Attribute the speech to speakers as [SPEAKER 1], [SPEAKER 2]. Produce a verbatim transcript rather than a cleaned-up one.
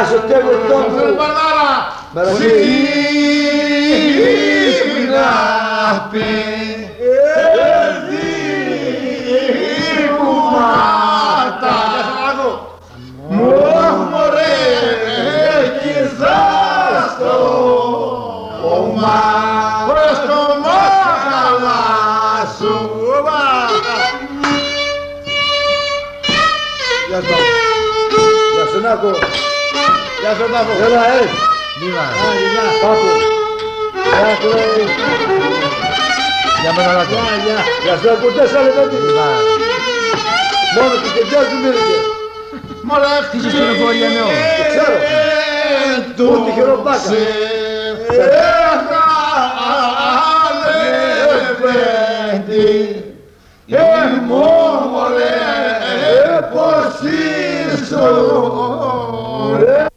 [SPEAKER 1] Γεια σου Τέλειο Τόντου. Μερασί. Γεια σου. Γεια σου Νάκο. Γεια σου Νάκο. Έλα, ε. Λίγα. Πάπου. Γεια σου, ε. Γεια μένα Νάκο. Γεια σου Νάκο, τέσσερα λεπτά. Μόνο του και γεια σου μίληκε.
[SPEAKER 2] Μόλα έχτισες την εφορία νέο.
[SPEAKER 1] Το ξέρω. Ούτε χειροπάκα. Πώς είσαι